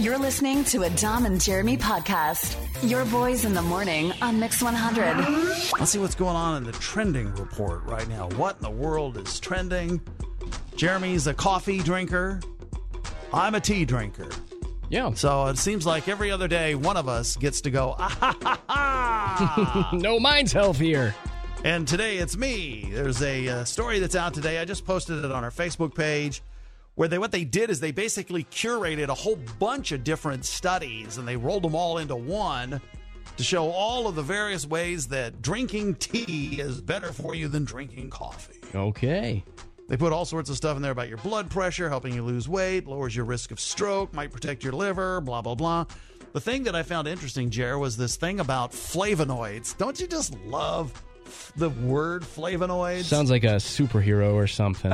You're listening to a Dom and Jeremy podcast. Your boys in the morning on Mix 100. Let's see what's going on in the trending report right now. What in the world is trending? Jeremy's a coffee drinker. I'm a tea drinker. Yeah. So it seems like every other day, one of us gets to go, ah, ha, ha, ha. No, mine's healthier. And today it's me. There's a story that's out today. I just posted it on our Facebook page where what they did is they basically curated a whole bunch of different studies and they rolled them all into one to show all of the various ways that drinking tea is better for you than drinking coffee. Okay. They put all sorts of stuff in there about your blood pressure, helping you lose weight, lowers your risk of stroke, might protect your liver, blah, blah, blah. The thing that I found interesting, Jer, was this thing about flavonoids. Don't you just love the word flavonoids? Sounds like a superhero or something.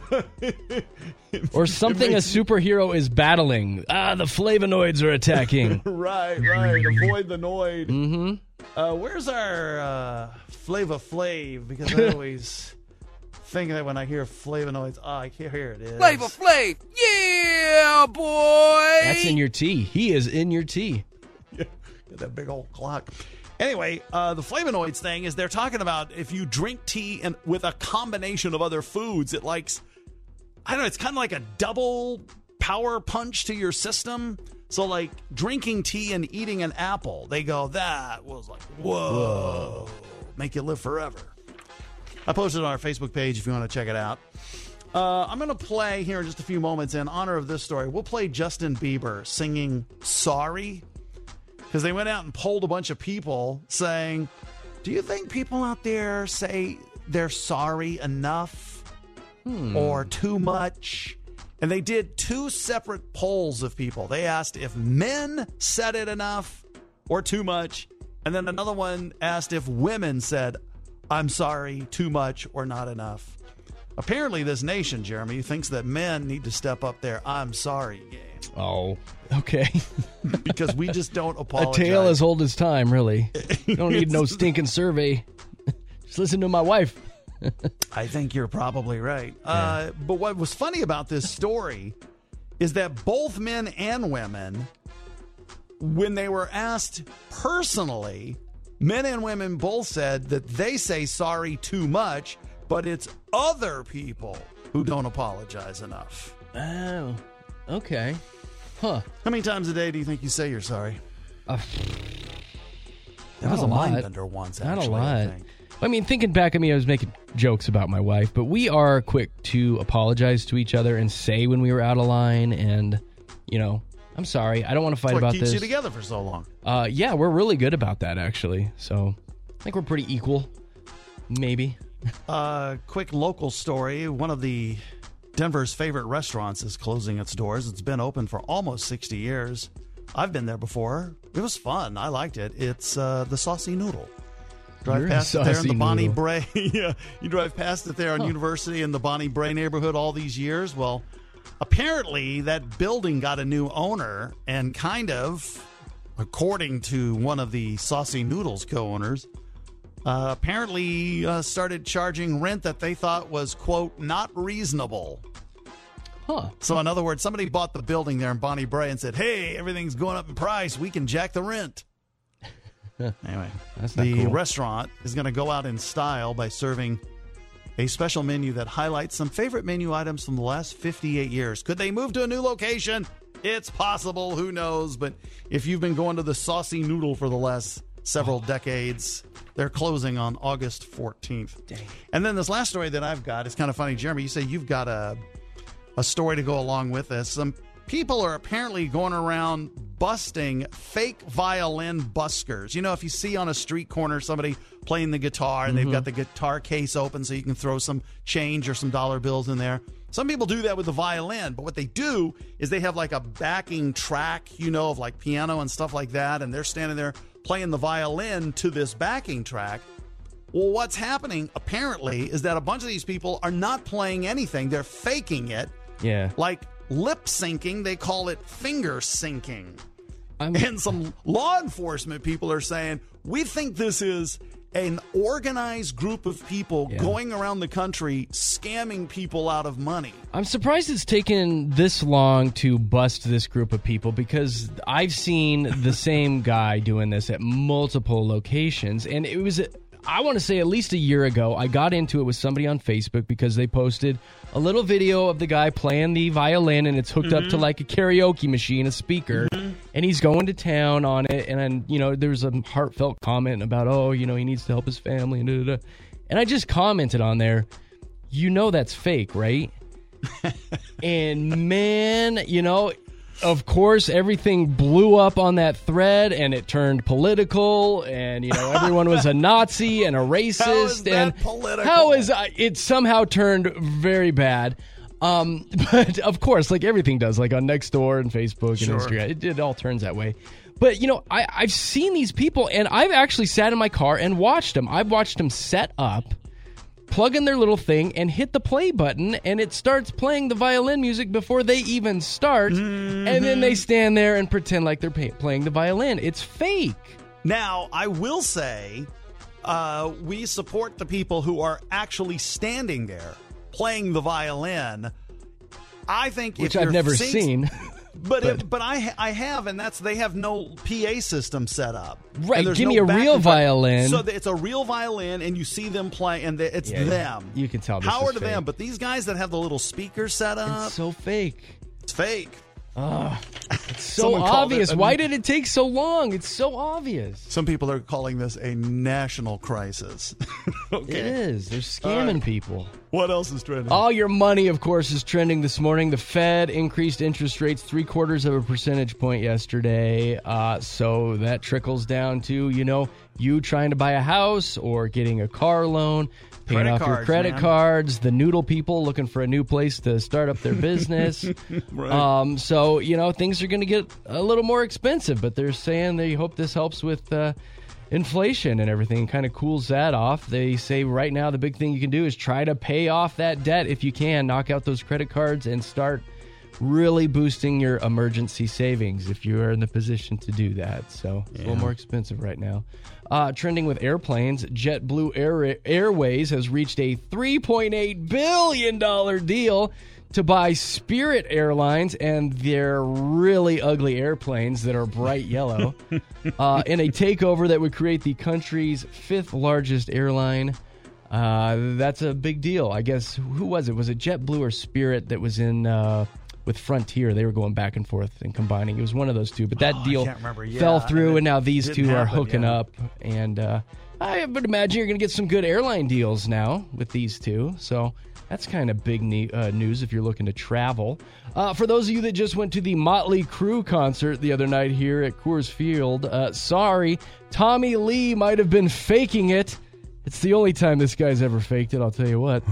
Or something a superhero is battling. The flavonoids are attacking. Right. Avoid the noid. Mm-hmm. Where's our Flava Flav? Because I always think that when I hear flavonoids, here it is. Flava Flav. Yeah, boy. That's in your tea. He is in your tea. Got that big old clock. Anyway, the flavonoids thing is they're talking about if you drink tea and with a combination of other foods, it likes, I don't know, it's kind of like a double power punch to your system. So like drinking tea and eating an apple, they go, that was like, whoa. Make you live forever. I posted it on our Facebook page if you want to check it out. I'm going to play here in just a few moments in honor of this story. We'll play Justin Bieber singing Sorry. Because they went out and polled a bunch of people saying, do you think people out there say they're sorry enough or too much? And they did two separate polls of people. They asked if men said it enough or too much. And then another one asked if women said, I'm sorry, too much or not enough. Apparently this nation, Jeremy, thinks that men need to step up their I'm sorry game. Oh, okay. Because we just don't apologize. A tale as old as time, really. You don't need no stinking survey. Just listen to my wife. I think you're probably right. Yeah. But what was funny about this story is that both men and women, when they were asked personally, men and women both said that they say sorry too much, but it's other people who don't apologize enough. Oh, okay. Huh. How many times a day do you think you say you're sorry? That was a lot. mind bender once, actually. Not a lot. I think. I mean, thinking back, I was making jokes about my wife, but we are quick to apologize to each other and say when we were out of line and, I'm sorry. I don't want to fight about this. That's what keeps you together for so long. Yeah, we're really good about that, actually. So I think we're pretty equal. Maybe. Quick local story. One of the Denver's favorite restaurants is closing its doors. It's been open for almost 60 years. I've been there before. It was fun. I liked it. It's the Saucy Noodle. Drive past it there in the Bonnie Bray. Yeah, you drive past it there on University in the Bonnie Bray neighborhood all these years. Well, apparently that building got a new owner and kind of, according to one of the Saucy Noodles co-owners, apparently started charging rent that they thought was, quote, not reasonable. Huh. So in other words, somebody bought the building there in Bonnie Bray and said, hey, everything's going up in price. We can jack the rent. Anyway, the restaurant is going to go out in style by serving a special menu that highlights some favorite menu items from the last 58 years. Could they move to a new location? It's possible. Who knows? But if you've been going to the Saucy Noodle for the last several decades, they're closing on August 14th. Dang. And then this last story that I've got is kind of funny. Jeremy, you say you've got a story to go along with this. Some people are apparently going around busting fake violin buskers. If you see on a street corner somebody playing the guitar and they've got the guitar case open so you can throw some change or some dollar bills in there. Some people do that with the violin, but what they do is they have like a backing track, of like piano and stuff like that, and they're standing there playing the violin to this backing track. Well, what's happening apparently is that a bunch of these people are not playing anything. They're faking it. Yeah. Like lip syncing, they call it finger syncing. And some law enforcement people are saying, we think this is an organized group of people going around the country scamming people out of money. I'm surprised it's taken this long to bust this group of people, because I've seen the same guy doing this at multiple locations, and it was, I want to say, at least a year ago. I got into it with somebody on Facebook because they posted a little video of the guy playing the violin, and it's hooked up to like a karaoke machine, a speaker, and he's going to town on it. And then, you know, there's a heartfelt comment about, oh, you know, he needs to help his family, and da-da-da. And I just commented on there, you know that's fake, right? And man, you know, of course, everything blew up on that thread, and it turned political, and, you know, everyone was a Nazi and a racist. How is that and political? How is it somehow turned very bad? But of course, like everything does, like on Nextdoor and Facebook and Instagram, it all turns that way. But, you know, I've seen these people, and I've actually sat in my car and watched them. I've watched them set up, plug in their little thing, and hit the play button, and it starts playing the violin music before they even start, and then they stand there and pretend like they're playing the violin. It's fake. Now, I will say, we support the people who are actually standing there playing the violin. I think, which I've never seen. But I have, and that's, they have no PA system set up. Right, give me a real violin. So it's a real violin, and you see them play, and it's them. You can tell this Power is to fake. them, but these guys that have the little speaker set up. It's so fake. It's fake. It's so obvious. Why did it take so long? It's so obvious. Some people are calling this a national crisis. Okay. It is. They're scamming people. What else is trending? All your money, of course, is trending this morning. The Fed increased interest rates 0.75 percentage point yesterday. So that trickles down to, you know, you trying to buy a house or getting a car loan, paying off your credit cards, the noodle people looking for a new place to start up their business. Right. So, you know, things are going to get a little more expensive, but they're saying they hope this helps with inflation and everything, kind of cools that off. They say right now the big thing you can do is try to pay off that debt if you can, knock out those credit cards and start really boosting your emergency savings if you are in the position to do that. So it's a little more expensive right now. Trending with airplanes, JetBlue Airways has reached a $3.8 billion deal to buy Spirit Airlines and their really ugly airplanes that are bright yellow in a takeover that would create the country's fifth largest airline. That's a big deal. I guess, who was it? Was it JetBlue or Spirit that was in with Frontier? They were going back and forth and combining. It was one of those two. But that deal fell through, and now these two are hooking up. And I would imagine you're going to get some good airline deals now with these two. So that's kind of big news if you're looking to travel. For those of you that just went to the Motley Crue concert the other night here at Coors Field, sorry, Tommy Lee might have been faking it. It's the only time this guy's ever faked it, I'll tell you what.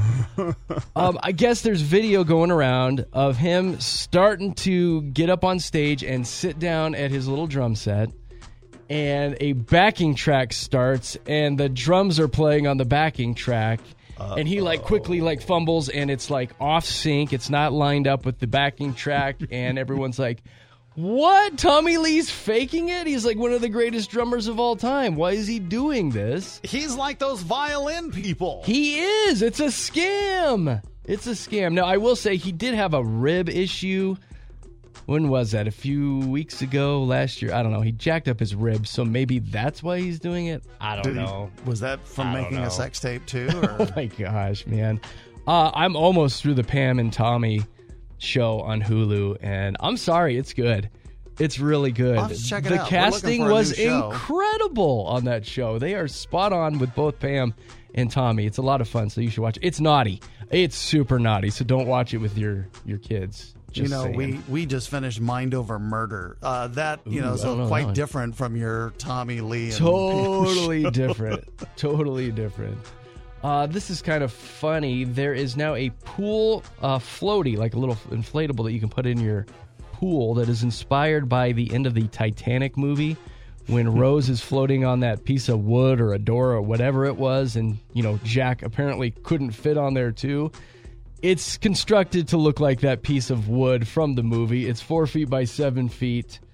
I guess there's video going around of him starting to get up on stage and sit down at his little drum set, and a backing track starts, and the drums are playing on the backing track. And he quickly fumbles, and it's off sync. It's not lined up with the backing track, and everyone's like, what? Tommy Lee's faking it? He's one of the greatest drummers of all time. Why is he doing this? He's like those violin people. He is. It's a scam. It's a scam. Now, I will say he did have a rib issue. When was that? A few weeks ago, last year? I don't know. He jacked up his ribs, so maybe that's why he's doing it. I don't know. Was that from making a sex tape too? Or? Oh my gosh, man. I'm almost through the Pam and Tommy show on Hulu, and I'm sorry, it's good. It's really good. I'll have to check it the out. casting was incredible on that show. They are spot on with both Pam and Tommy. It's a lot of fun, so you should watch it. It's naughty. It's super naughty, so don't watch it with your kids. We just finished Mind Over Murder. So quite different from your Tommy Lee. And totally different. Totally different. This is kind of funny. There is now a pool floaty, like a little inflatable that you can put in your pool, that is inspired by the end of the Titanic movie when Rose is floating on that piece of wood or a door or whatever it was, and Jack apparently couldn't fit on there too. It's constructed to look like that piece of wood from the movie. It's 4 feet by 7 feet.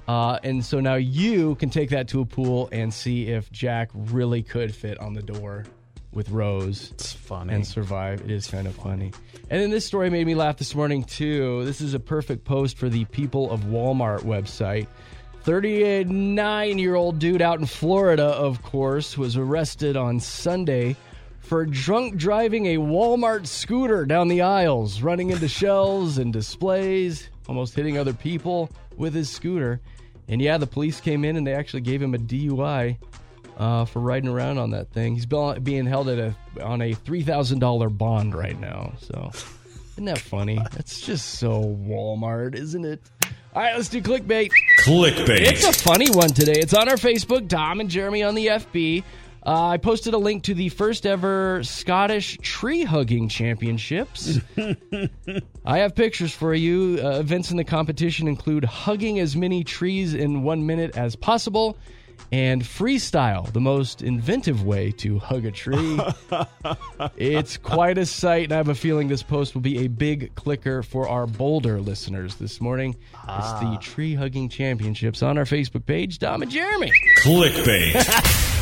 And so now you can take that to a pool and see if Jack really could fit on the door with Rose. It's funny. And survive. It is kind of funny. And then this story made me laugh this morning, too. This is a perfect post for the People of Walmart website. 39-year-old dude out in Florida, of course, was arrested on Sunday for drunk driving a Walmart scooter down the aisles, running into shelves and displays, almost hitting other people with his scooter. And yeah, the police came in and they actually gave him a DUI for riding around on that thing. He's being held on a $3,000 bond right now. So isn't that funny? That's just so Walmart, isn't it? All right, let's do clickbait. Clickbait. It's a funny one today. It's on our Facebook, Dom and Jeremy on the FB. I posted a link to the first ever Scottish tree hugging championships. I have pictures for you. Events in the competition include hugging as many trees in 1 minute as possible and freestyle, the most inventive way to hug a tree. It's quite a sight, and I have a feeling this post will be a big clicker for our Boulder listeners this morning. It's the Tree Hugging Championships on our Facebook page, Dom and Jeremy. Clickbait.